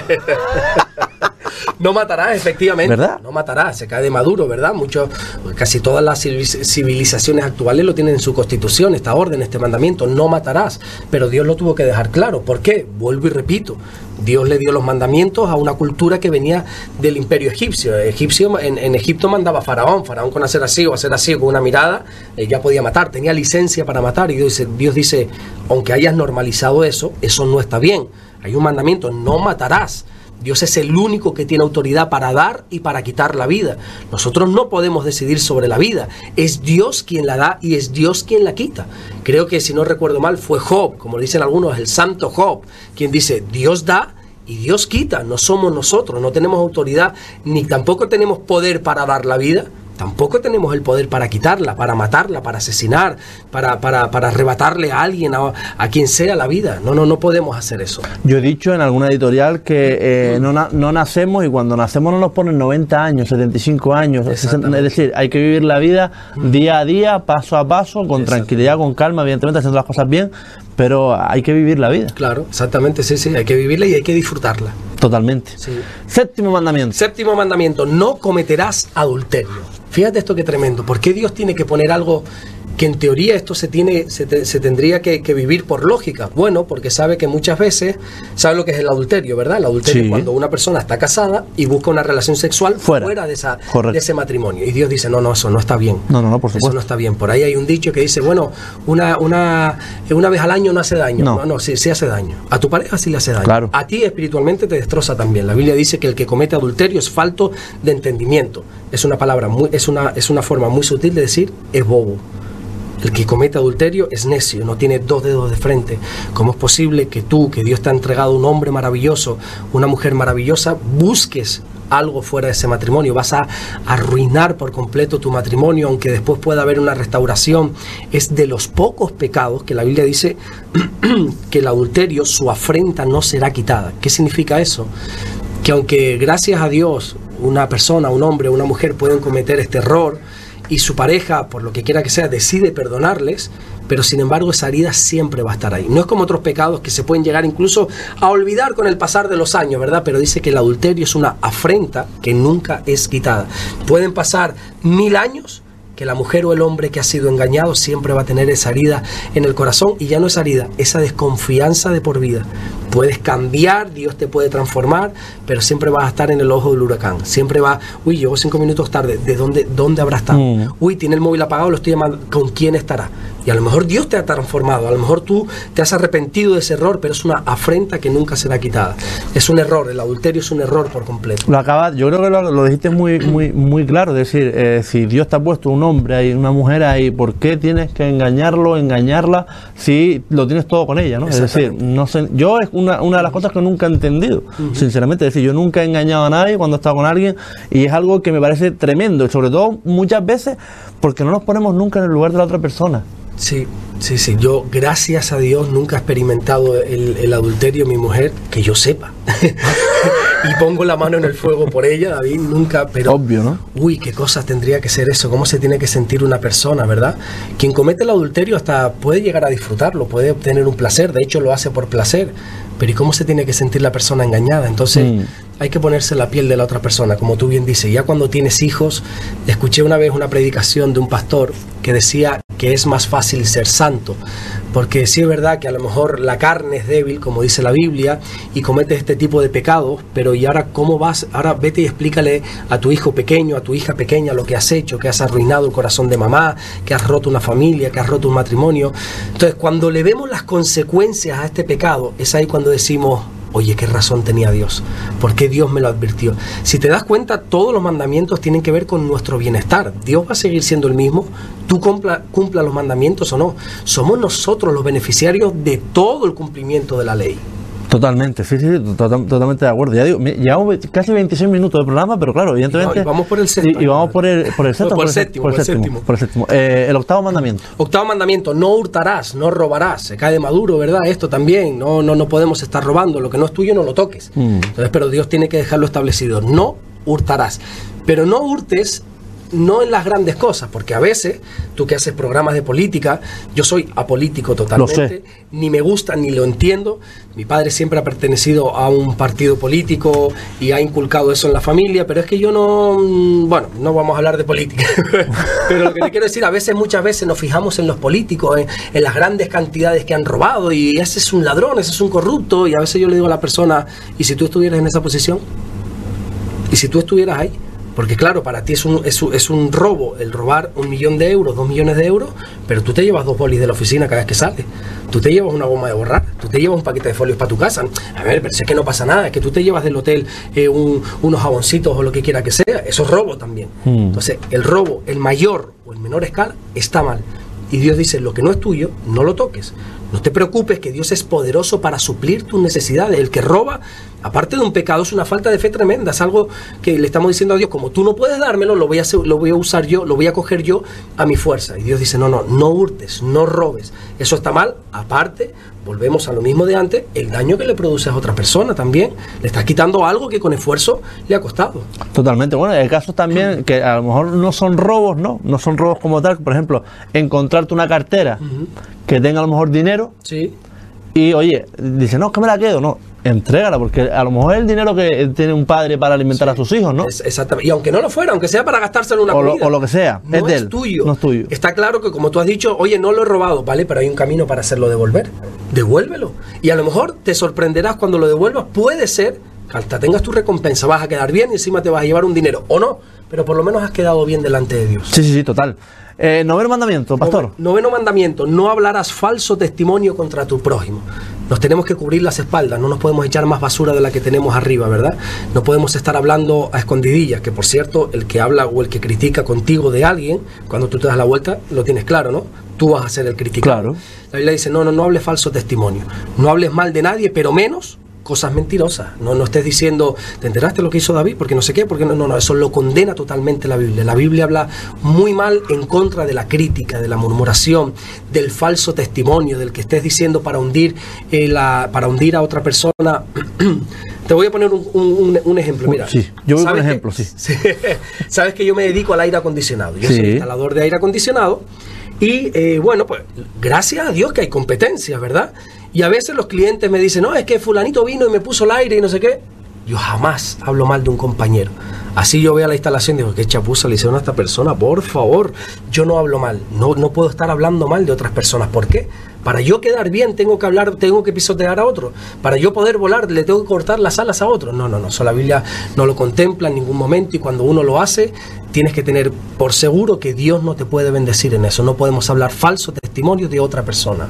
No matarás, efectivamente.
¿Verdad?
No matarás, se cae de maduro, ¿verdad? Muchos, casi todas las civilizaciones actuales lo tienen en su constitución, esta orden, este mandamiento, no matarás. Pero Dios lo tuvo que dejar claro. ¿Por qué? Vuelvo y repito. Dios le dio los mandamientos a una cultura que venía del imperio egipcio. Egipcio en, en Egipto mandaba Faraón. Faraón con hacer así o hacer así con una mirada eh, ya podía matar, tenía licencia para matar. Y Dios dice, Dios dice, aunque hayas normalizado eso, eso no está bien. Hay un mandamiento, no matarás. Dios es el único que tiene autoridad para dar y para quitar la vida. Nosotros no podemos decidir sobre la vida. Es Dios quien la da y es Dios quien la quita. Creo que, si no recuerdo mal, fue Job, como dicen algunos, el santo Job, quien dice, Dios da y Dios quita. No somos nosotros, no tenemos autoridad, ni tampoco tenemos poder para dar la vida. Tampoco tenemos el poder para quitarla, para matarla, para asesinar, para, para, para arrebatarle a alguien, a, a quien sea la vida. No, no, no podemos hacer eso.
Yo he dicho en alguna editorial que eh, no, na, no nacemos y cuando nacemos no nos ponen noventa años, setenta y cinco años. Es decir, hay que vivir la vida día a día, paso a paso, con tranquilidad, con calma, evidentemente haciendo las cosas bien, pero hay que vivir la vida.
Claro, exactamente, sí, sí, hay que vivirla y hay que disfrutarla.
Totalmente.
Sí.
Séptimo mandamiento.
Séptimo mandamiento, no cometerás adulterio. Fíjate esto que tremendo. ¿Por qué Dios tiene que poner algo que en teoría esto se tiene se, te, se tendría que, que vivir por lógica? Bueno, porque sabe que muchas veces, sabe lo que es el adulterio, ¿verdad? El adulterio sí. es cuando una persona está casada y busca una relación sexual fuera, fuera de, esa, de ese matrimonio. Y Dios dice, no, no, eso no está bien.
No, no, no, por supuesto.
Eso no está bien. Por ahí hay un dicho que dice, bueno, una, una, una vez al año no hace daño.
No,
no, no sí, sí hace daño. A tu pareja sí le hace daño.
Claro.
A ti espiritualmente te destroza también. La Biblia dice que el que comete adulterio es falto de entendimiento. Es una palabra muy, es una, es una forma muy sutil de decir, es bobo. El que comete adulterio es necio, no tiene dos dedos de frente. ¿Cómo es posible que tú, que Dios te ha entregado un hombre maravilloso, una mujer maravillosa, busques algo fuera de ese matrimonio? Vas a arruinar por completo tu matrimonio, aunque después pueda haber una restauración. Es de los pocos pecados que la Biblia dice que el adulterio, su afrenta no será quitada. ¿Qué significa eso? Que aunque gracias a Dios una persona, un hombre, una mujer pueden cometer este error y su pareja, por lo que quiera que sea, decide perdonarles, pero sin embargo esa herida siempre va a estar ahí. No es como otros pecados que se pueden llegar incluso a olvidar con el pasar de los años, ¿verdad? Pero dice que el adulterio es una afrenta que nunca es quitada. Pueden pasar mil años que la mujer o el hombre que ha sido engañado siempre va a tener esa herida en el corazón, y ya no es herida, esa desconfianza de por vida. Puedes cambiar, Dios te puede transformar, pero siempre vas a estar en el ojo del huracán. Siempre va, uy, llegó cinco minutos tarde, ¿de dónde, dónde habrá estado? Mm. Uy, tiene el móvil apagado, lo estoy llamando, ¿con quién estará? Y a lo mejor Dios te ha transformado, a lo mejor tú te has arrepentido de ese error, pero es una afrenta que nunca será quitada. Es un error, el adulterio es un error por completo.
Lo acabas, yo creo que lo, lo dijiste muy, muy, muy claro, es decir, eh, si Dios te ha puesto un hombre ahí, una mujer ahí, ¿por qué tienes que engañarlo, engañarla, si lo tienes todo con ella, ¿no? Es decir, no sé, yo es una, una de las cosas que nunca he entendido, uh-huh. sinceramente, es decir, yo nunca he engañado a nadie cuando he estado con alguien, y es algo que me parece tremendo, y sobre todo muchas veces porque no nos ponemos nunca en el lugar de la otra persona.
Sí, sí, sí. Yo, gracias a Dios, nunca he experimentado el, el adulterio, mi mujer, que yo sepa. Y pongo la mano en el fuego por ella, David, nunca, pero...
Obvio, ¿no?
Uy, qué cosas tendría que ser eso, cómo se tiene que sentir una persona, ¿verdad? Quien comete el adulterio hasta puede llegar a disfrutarlo, puede obtener un placer, de hecho lo hace por placer, pero ¿y cómo se tiene que sentir la persona engañada? Entonces... Mm. Hay que ponerse la piel de la otra persona, como tú bien dices. Ya cuando tienes hijos, escuché una vez una predicación de un pastor que decía que es más fácil ser santo, porque sí es verdad que a lo mejor la carne es débil, como dice la Biblia, y cometes este tipo de pecados, pero ¿y ahora cómo vas? Ahora vete y explícale a tu hijo pequeño, a tu hija pequeña lo que has hecho, que has arruinado el corazón de mamá, que has roto una familia, que has roto un matrimonio. Entonces, cuando le vemos las consecuencias a este pecado, es ahí cuando decimos... Oye, ¿qué razón tenía Dios? ¿Por qué Dios me lo advirtió? Si te das cuenta, todos los mandamientos tienen que ver con nuestro bienestar. Dios va a seguir siendo el mismo, tú cumpla, cumpla los mandamientos o no. Somos nosotros los beneficiarios de todo el cumplimiento de la ley.
Totalmente, sí, sí, total, totalmente de acuerdo. Ya digo, llevamos casi veintiséis minutos de programa, pero claro, evidentemente...
Y, y vamos por el sexto.
Y, y vamos por el, por el sexto.
Por, por, el séptimo,
por el séptimo. Por el séptimo. Eh, el octavo mandamiento.
Octavo mandamiento, no hurtarás, no robarás. Se cae de maduro, ¿verdad? Esto también, no, no, no podemos estar robando. Lo que no es tuyo no lo toques. Mm. Entonces, pero Dios tiene que dejarlo establecido. No hurtarás. Pero no hurtes... no en las grandes cosas, porque a veces, tú que haces programas de política, yo soy apolítico totalmente, ni me gusta ni lo entiendo. Mi padre siempre ha pertenecido a un partido político y ha inculcado eso en la familia, pero es que yo no, bueno, no vamos a hablar de política, pero lo que te quiero decir, a veces, muchas veces nos fijamos en los políticos, en, en las grandes cantidades que han robado, y ese es un ladrón, ese es un corrupto, y a veces yo le digo a la persona, ¿y si tú estuvieras en esa posición? ¿Y si tú estuvieras ahí? Porque claro, para ti es un, es, un, es un robo el robar un millón de euros, dos millones de euros, pero tú te llevas dos bolis de la oficina cada vez que sales. Tú te llevas una goma de borrar, tú te llevas un paquete de folios para tu casa. A ver, pero es que no pasa nada, es que tú te llevas del hotel eh, un, unos jaboncitos o lo que quiera que sea. Eso es robo también. Mm. Entonces, el robo, el mayor o el menor escala, está mal. Y Dios dice, lo que no es tuyo, no lo toques. No te preocupes, que Dios es poderoso para suplir tus necesidades. El que roba, aparte de un pecado, es una falta de fe tremenda. Es algo que le estamos diciendo a Dios, como tú no puedes dármelo, lo voy a hacer, lo voy a usar yo, lo voy a coger yo a mi fuerza. Y Dios dice, no, no, no hurtes, no robes. Eso está mal. Aparte, volvemos a lo mismo de antes, el daño que le produces a otra persona también. Le estás quitando algo que con esfuerzo le ha costado.
Totalmente. Bueno, hay casos también que a lo mejor no son robos, ¿no? No son robos como tal. Por ejemplo, encontrarte una cartera uh-huh. que tenga a lo mejor dinero.
Sí.
Y oye, dice, no, que me la quedo, no, entrégala, porque a lo mejor es el dinero que tiene un padre para alimentar sí, a sus hijos, ¿no?
Es, exactamente. Y aunque no lo fuera, aunque sea para gastárselo en una
o
comida.
Lo, o lo que sea,
no
es de
es
él,
tuyo.
No es tuyo.
Está claro que, como tú has dicho, oye, no lo he robado, ¿vale? Pero hay un camino para hacerlo devolver. Devuélvelo. Y a lo mejor te sorprenderás cuando lo devuelvas. Puede ser que hasta tengas tu recompensa, vas a quedar bien y encima te vas a llevar un dinero, o no, pero por lo menos has quedado bien delante de Dios.
Sí, sí, sí, total. Eh, noveno mandamiento, pastor.
Noveno mandamiento, no hablarás falso testimonio contra tu prójimo. Nos tenemos que cubrir las espaldas, no nos podemos echar más basura de la que tenemos arriba, ¿verdad? No podemos estar hablando a escondidillas, que por cierto, el que habla o el que critica contigo de alguien, cuando tú te das la vuelta, lo tienes claro, ¿no? Tú vas a ser el criticado.
Claro.
La Biblia dice, no, no, no hables falso testimonio. No hables mal de nadie, pero menos cosas mentirosas. No, no estés diciendo, ¿te enteraste lo que hizo David? Porque no sé qué, porque no, no, no, eso lo condena totalmente la Biblia. La Biblia habla muy mal en contra de la crítica, de la murmuración, del falso testimonio, del que estés diciendo para hundir, eh, la, para hundir a otra persona. Te voy a poner un, un, un ejemplo, mira.
Sí, yo voy a un ejemplo, sí.
Sabes que yo me dedico al aire acondicionado. Yo
sí.
soy instalador de aire acondicionado y, eh, bueno, pues, gracias a Dios que hay competencias, ¿verdad? Y a veces los clientes me dicen, no, es que fulanito vino y me puso el aire y no sé qué. Yo jamás hablo mal de un compañero. Así yo veo la instalación y digo, qué chapuza le hicieron a esta persona, por favor. Yo no hablo mal, no, no puedo estar hablando mal de otras personas. ¿Por qué? Para yo quedar bien tengo que hablar, tengo que pisotear a otro. Para yo poder volar le tengo que cortar las alas a otro. No, no, no, eso la Biblia no lo contempla en ningún momento, y cuando uno lo hace tienes que tener por seguro que Dios no te puede bendecir en eso. No podemos hablar falso testimonio de otra persona.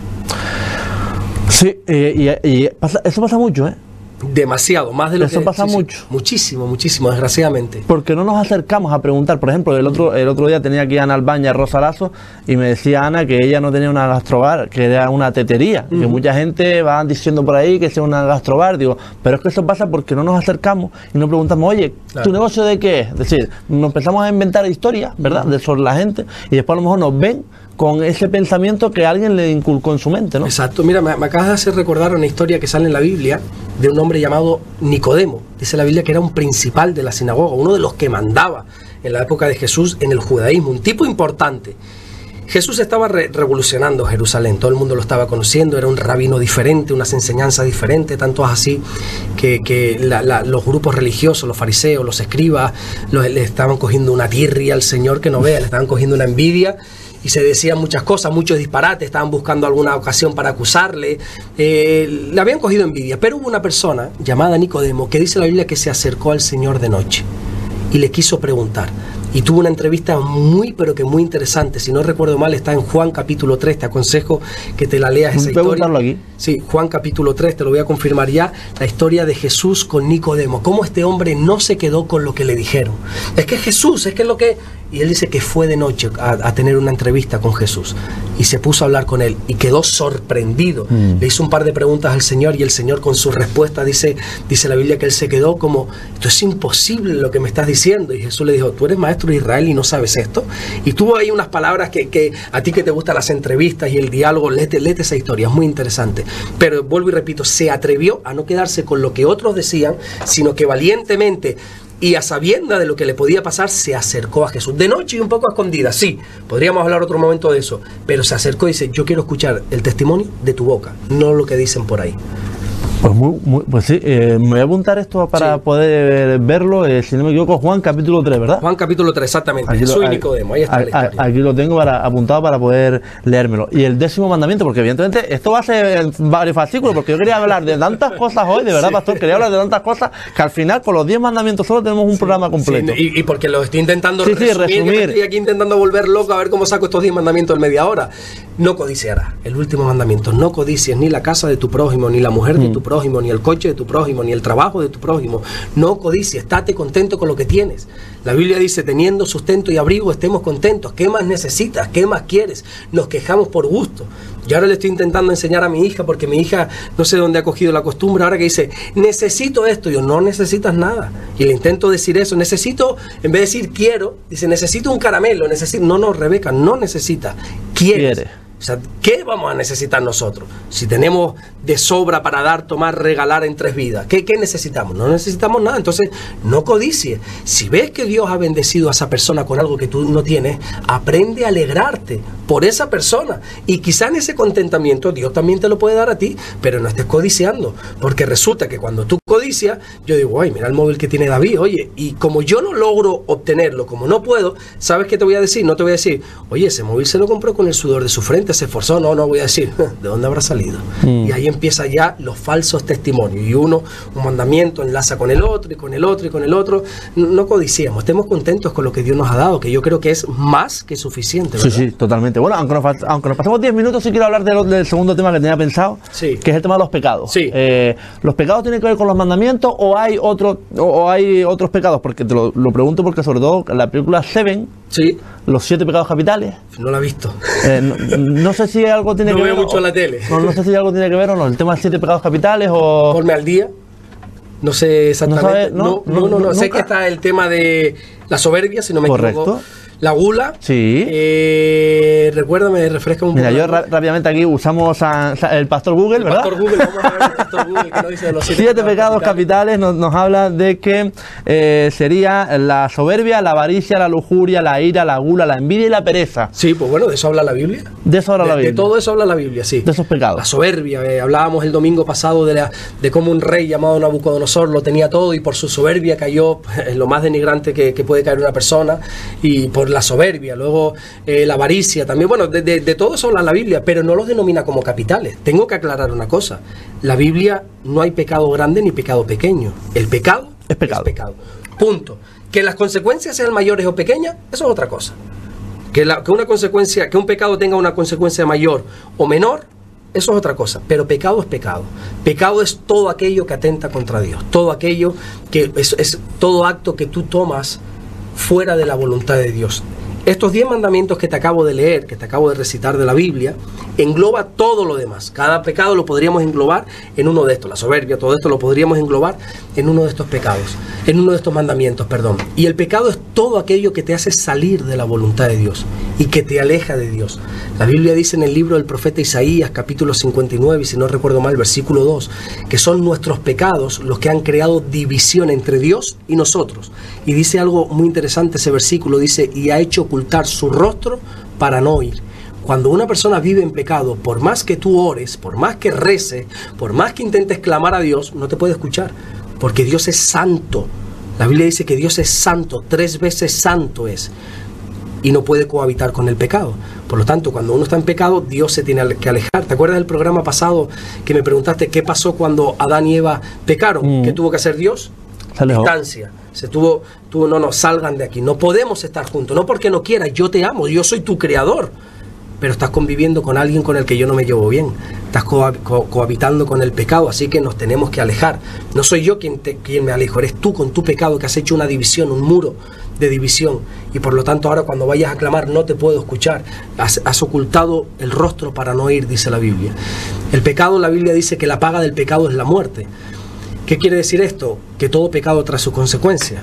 Sí, eh, y, y pasa, eso pasa mucho, ¿eh?
Demasiado, más de lo
Eso
que...
pasa
sí,
mucho.
Sí, muchísimo, muchísimo, desgraciadamente.
Porque no nos acercamos a preguntar. Por ejemplo, el otro el otro día tenía aquí a Ana Albaña Rosa Lazo, y me decía Ana que ella no tenía una gastrobar, que era una tetería. Uh-huh. Que mucha gente va diciendo por ahí que sea una gastrobar. Digo, pero es que eso pasa porque no nos acercamos y no preguntamos, oye, claro, ¿tu negocio de qué es? Es decir, nos empezamos a inventar historias, ¿verdad?, de sobre la gente, y después a lo mejor nos ven con ese pensamiento que alguien le inculcó en su mente, ¿no?
Exacto. Mira, me, me acabas de hacer recordar una historia que sale en la Biblia de un hombre llamado Nicodemo. Dice la Biblia que era un principal de la sinagoga, uno de los que mandaba en la época de Jesús en el judaísmo, un tipo importante. Jesús estaba re revolucionando Jerusalén, todo el mundo lo estaba conociendo, era un rabino diferente, unas enseñanzas diferentes, tanto así que, que la, la, los grupos religiosos, los fariseos, los escribas, los, le estaban cogiendo una tirria al Señor que no vea, le estaban cogiendo una envidia, y se decían muchas cosas, muchos disparates, estaban buscando alguna ocasión para acusarle, eh, le habían cogido envidia. Pero hubo una persona llamada Nicodemo que dice la Biblia que se acercó al Señor de noche y le quiso preguntar, y tuvo una entrevista muy pero que muy interesante. Si no recuerdo mal, está en Juan capítulo tres, te aconsejo que te la leas esa historia.
Aquí?
Sí, Juan capítulo tres, te lo voy a confirmar ya, la historia de Jesús con Nicodemo, cómo este hombre no se quedó con lo que le dijeron. Es que Jesús, es que es lo que... Y él dice que fue de noche a, a tener una entrevista con Jesús y se puso a hablar con él y quedó sorprendido. Mm. Le hizo un par de preguntas al Señor y el Señor con su respuesta dice, dice la Biblia que él se quedó como, esto es imposible lo que me estás diciendo. Y Jesús le dijo, tú eres maestro de Israel y no sabes esto. Y tuvo ahí unas palabras que, que a ti que te gustan las entrevistas y el diálogo, léete, léete esa historia, es muy interesante. Pero vuelvo y repito, se atrevió a no quedarse con lo que otros decían, sino que valientemente y a sabienda de lo que le podía pasar, se acercó a Jesús. De noche y un poco a escondidas, sí, podríamos hablar otro momento de eso, pero se acercó y dice, yo quiero escuchar el testimonio de tu boca, no lo que dicen por ahí.
Pues, muy, muy, pues sí, eh, me voy a apuntar esto para sí. poder verlo, eh, si no me equivoco, Juan capítulo tres, ¿verdad?
Juan capítulo tres, exactamente.
Aquí
Jesús
lo,
y Nicodemo, ahí está
a,
la historia.
Aquí lo tengo para, apuntado para poder leérmelo. Y el décimo mandamiento, porque evidentemente esto va a ser varios fascículos, porque yo quería hablar de tantas cosas hoy, de verdad, sí. pastor, quería hablar de tantas cosas, que al final con los diez mandamientos solo tenemos un sí, programa completo.
Sí, y, y porque lo estoy intentando
sí,
resumir,
sí, resumir.
Estoy aquí intentando volver loco a ver cómo saco estos diez mandamientos en media hora. No codiciarás, el último mandamiento, no codicies ni la casa de tu prójimo, ni la mujer de mm. tu prójimo, ni el coche de tu prójimo, ni el trabajo de tu prójimo. No codicies, estate contento con lo que tienes. La Biblia dice, teniendo sustento y abrigo, estemos contentos. ¿Qué más necesitas? ¿Qué más quieres? Nos quejamos por gusto. Yo ahora le estoy intentando enseñar a mi hija, porque mi hija no sé dónde ha cogido la costumbre, ahora que dice, necesito esto. Yo, no necesitas nada. Y le intento decir eso, necesito, en vez de decir quiero, dice, necesito un caramelo, necesito. No, no, Rebeca, no necesitas, quieres. Quiere. O sea, ¿qué vamos a necesitar nosotros? Si tenemos de sobra para dar, tomar, regalar en tres vidas, ¿qué, qué necesitamos? No necesitamos nada. Entonces, no codicies. Si ves que Dios ha bendecido a esa persona con algo que tú no tienes, aprende a alegrarte por esa persona. Y quizá en ese contentamiento Dios también te lo puede dar a ti, pero no estés codiciando. Porque resulta que cuando tú codicias, yo digo, ay, mira el móvil que tiene David, oye, y como yo no logro obtenerlo, como no puedo, ¿sabes qué te voy a decir? No te voy a decir, oye, ese móvil se lo compró con el sudor de su frente, se esforzó. No, no voy a decir, ¿de dónde habrá salido? Mm. Y ahí empieza ya los falsos testimonios. Y uno, un mandamiento enlaza con el otro, y con el otro, y con el otro. No codiciemos, estemos contentos con lo que Dios nos ha dado, que yo creo que es más que suficiente, ¿verdad? Sí,
sí, totalmente. Bueno, aunque nos, aunque nos pasemos diez minutos, sí quiero hablar de lo, del segundo tema que tenía pensado, sí. que es el tema de los pecados. Sí. Eh, ¿Los pecados tienen que ver con los mandamientos o hay, otro, o, o hay otros pecados? Porque te lo, lo pregunto porque sobre todo la película Seven, sí. los siete pecados capitales.
No la he visto.
Eh, no, no sé si algo tiene
no
que ver.
No veo mucho
o,
la tele.
No, no sé si algo tiene que ver o no. El tema de siete pecados capitales o.
Ponme al día. No sé exactamente.
No, sabe, no,
no, no, no, no, no. Sé que está el tema de la soberbia, si no me
Correcto.
equivoco. La gula.
Sí.
Eh, recuérdame, refresca un poco.
Mira, yo ra- rápidamente aquí usamos a, a el pastor Google,
el
¿verdad?
Pastor Google, vamos a ver el Pastor Google que nos dice de los siete,
Siete pecados capitales nos, nos habla de que eh, sería la soberbia, la avaricia, la lujuria, la ira, la gula, la envidia y la pereza.
Sí, pues bueno, de eso habla la Biblia.
De eso habla
de,
la Biblia.
De todo eso habla la Biblia, sí.
De esos pecados.
La soberbia. Eh, hablábamos el domingo pasado de, la, de cómo un rey llamado Nabucodonosor lo tenía todo y por su soberbia cayó en lo más denigrante que, que puede caer una persona, y por la soberbia. Luego eh, la avaricia también. Bueno, de, de, de todo eso habla la Biblia, pero no los denomina como capitales. Tengo que aclarar una cosa. La Biblia no hay pecado grande ni pecado pequeño. El pecado
es pecado.
Es pecado. Punto. Que las consecuencias sean mayores o pequeñas, eso es otra cosa. Que, la, que una consecuencia, que un pecado tenga una consecuencia mayor o menor, eso es otra cosa. Pero pecado es pecado. Pecado es todo aquello que atenta contra Dios. Todo aquello que es, es todo acto que tú tomas fuera de la voluntad de Dios. Estos diez mandamientos que te acabo de leer, que te acabo de recitar de la Biblia, engloba todo lo demás. Cada pecado lo podríamos englobar en uno de estos. La soberbia, todo esto lo podríamos englobar en uno de estos pecados, en uno de estos mandamientos, perdón. Y el pecado es todo aquello que te hace salir de la voluntad de Dios y que te aleja de Dios. La Biblia dice en el libro del profeta Isaías, capítulo cincuenta y nueve, y si no recuerdo mal, versículo dos, que son nuestros pecados los que han creado división entre Dios y nosotros. Y dice algo muy interesante ese versículo, dice, y ha hecho ocultar su rostro para no oír. Cuando una persona vive en pecado, por más que tú ores, por más que reces, por más que intentes clamar a Dios, no te puede escuchar, porque Dios es santo. La Biblia dice que Dios es santo, tres veces santo es, y no puede cohabitar con el pecado. Por lo tanto, cuando uno está en pecado, Dios se tiene que alejar. ¿Te acuerdas del programa pasado que me preguntaste qué pasó cuando Adán y Eva pecaron? Mm. ¿Qué tuvo que hacer Dios? Distancia. Se tuvo, tuvo, no, no, salgan de aquí. No podemos estar juntos. No porque no quieras, yo te amo, yo soy tu creador. Pero estás conviviendo con alguien con el que yo no me llevo bien. Estás co co cohabitando con el pecado, así que nos tenemos que alejar. No soy yo quien, te, quien me alejo, eres tú con tu pecado que has hecho una división, un muro de división. Y por lo tanto ahora cuando vayas a clamar no te puedo escuchar. Has, has ocultado el rostro para no oír, dice la Biblia. El pecado, la Biblia dice que la paga del pecado es la muerte. ¿Qué quiere decir esto? Que todo pecado trae su consecuencia.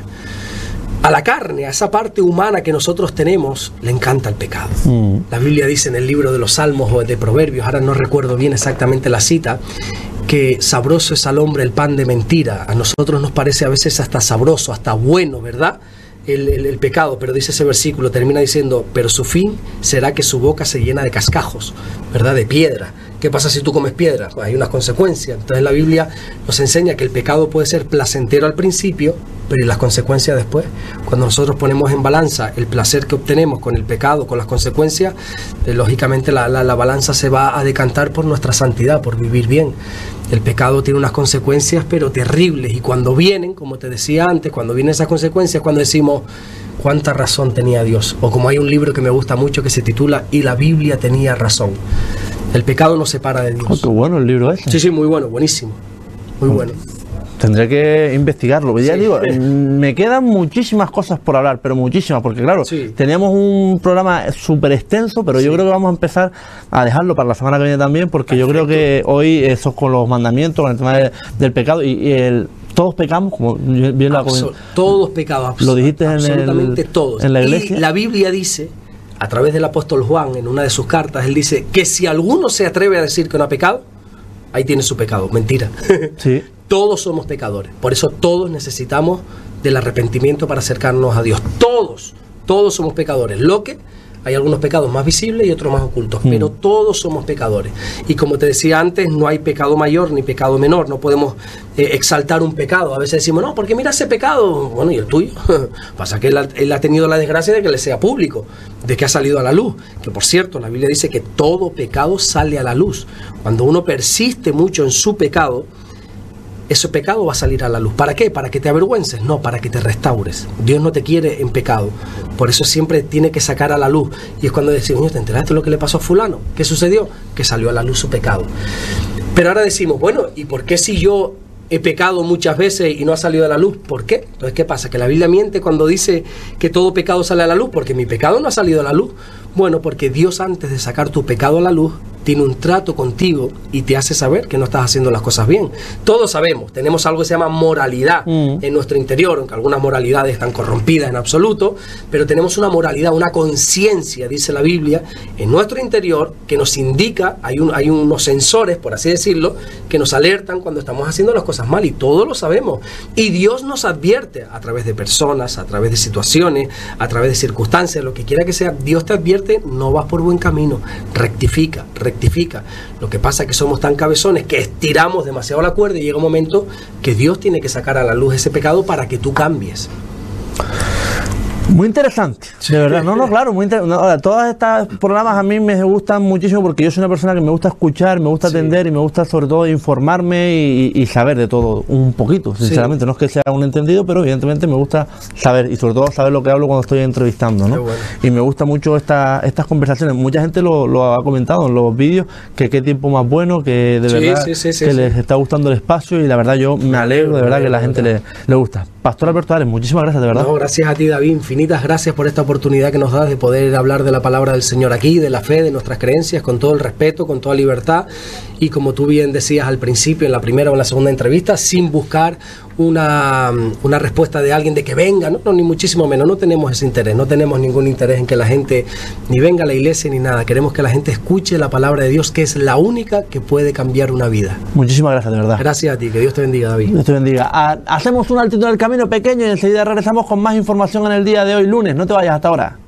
A la carne, a esa parte humana que nosotros tenemos, le encanta el pecado. Mm. La Biblia dice en el libro de los Salmos o de Proverbios, ahora no recuerdo bien exactamente la cita, que sabroso es al hombre el pan de mentira. A nosotros nos parece a veces hasta sabroso, hasta bueno, ¿verdad? El, el, el pecado, pero dice ese versículo, termina diciendo, pero su fin será que su boca se llena de cascajos, ¿verdad? De piedra. ¿Qué pasa si tú comes piedra? Pues hay unas consecuencias. Entonces la Biblia nos enseña que el pecado puede ser placentero al principio, pero ¿y las consecuencias después? Cuando nosotros ponemos en balanza el placer que obtenemos con el pecado, con las consecuencias, eh, lógicamente la, la, la balanza se va a decantar por nuestra santidad, por vivir bien. El pecado tiene unas consecuencias, pero terribles. Y cuando vienen, como te decía antes, cuando vienen esas consecuencias, cuando decimos, ¿cuánta razón tenía Dios? O como hay un libro que me gusta mucho que se titula, y la Biblia tenía razón. El pecado nos separa de Dios.
Oh, qué bueno el libro ese.
Sí, sí, muy bueno, buenísimo. Muy bueno.
Tendré que investigarlo. Ya sí. digo, me quedan muchísimas cosas por hablar, pero muchísimas, porque claro, sí. teníamos un programa súper extenso, pero sí. yo creo que vamos a empezar a dejarlo para la semana que viene también, porque Perfecto. yo creo que hoy eso con los mandamientos, con el tema de, del pecado y, y el... Todos pecamos, como bien la
Absol Todos pecamos.
Lo dijiste en,
absolutamente
el,
todos.
en la iglesia.
Y la Biblia dice, a través del apóstol Juan, en una de sus cartas, él dice que si alguno se atreve a decir que no ha pecado, ahí tiene su pecado. Mentira.
Sí.
Todos somos pecadores. Por eso todos necesitamos del arrepentimiento para acercarnos a Dios. Todos, todos somos pecadores. Lo que hay algunos pecados más visibles y otros más ocultos, mm. pero todos somos pecadores. Y como te decía antes, no hay pecado mayor ni pecado menor. No podemos eh, exaltar un pecado. A veces decimos, no, porque mira ese pecado. Bueno, ¿y el tuyo? Pasa que él ha, él ha tenido la desgracia de que le sea público, de que ha salido a la luz. Que por cierto, la Biblia dice que todo pecado sale a la luz. Cuando uno persiste mucho en su pecado, ese pecado va a salir a la luz. ¿Para qué? ¿Para que te avergüences? No, para que te restaures. Dios no te quiere en pecado. Por eso siempre tiene que sacar a la luz. Y es cuando decimos, ¿te enteraste de lo que le pasó a fulano? ¿Qué sucedió? Que salió a la luz su pecado. Pero ahora decimos, bueno, ¿y por qué si yo he pecado muchas veces y no ha salido a la luz? ¿Por qué? Entonces, ¿qué pasa? Que la Biblia miente cuando dice que todo pecado sale a la luz, porque mi pecado no ha salido a la luz. Bueno, porque Dios antes de sacar tu pecado a la luz, tiene un trato contigo y te hace saber que no estás haciendo las cosas bien. Todos sabemos, tenemos algo que se llama moralidad mm. en nuestro interior, aunque algunas moralidades están corrompidas en absoluto, pero tenemos una moralidad, una conciencia, dice la Biblia, en nuestro interior que nos indica, hay, un, hay unos sensores, por así decirlo, que nos alertan cuando estamos haciendo las cosas mal, y todos lo sabemos. Y Dios nos advierte a través de personas, a través de situaciones, a través de circunstancias, lo que quiera que sea, Dios te advierte, no vas por buen camino, rectifica, rectifica. rectifica. Lo que pasa es que somos tan cabezones que estiramos demasiado la cuerda y llega un momento que Dios tiene que sacar a la luz ese pecado para que tú cambies.
Muy interesante, de verdad. No, no, claro, muy interesante. No, todos estos programas a mí me gustan muchísimo porque yo soy una persona que me gusta escuchar, me gusta sí. atender y me gusta sobre todo informarme y, y saber de todo un poquito, sinceramente. Sí. No es que sea un entendido, pero evidentemente me gusta saber y sobre todo saber lo que hablo cuando estoy entrevistando, ¿no? Bueno. Y me gusta mucho esta, estas conversaciones. Mucha gente lo, lo ha comentado en los vídeos, que qué tiempo más bueno, que de sí, verdad sí, sí, sí, que sí. les está gustando el espacio y la verdad yo me alegro de verdad que la gente le, le gusta. Pastor Alberto Ares, muchísimas gracias, de verdad.
No, gracias a ti, David, infinitas gracias por esta oportunidad que nos das de poder hablar de la palabra del Señor aquí, de la fe, de nuestras creencias, con todo el respeto, con toda libertad, y como tú bien decías al principio, en la primera o en la segunda entrevista, sin buscar una, una respuesta de alguien de que venga, no, no, ni muchísimo menos, no tenemos ese interés, no tenemos ningún interés en que la gente ni venga a la iglesia ni nada, queremos que la gente escuche la palabra de Dios, que es la única que puede cambiar una vida.
Muchísimas gracias, de verdad.
Gracias a ti, que Dios te bendiga, David.
Dios te bendiga. Hacemos un altito en el camino pequeño y enseguida regresamos con más información en el día de hoy, lunes, no te vayas hasta ahora.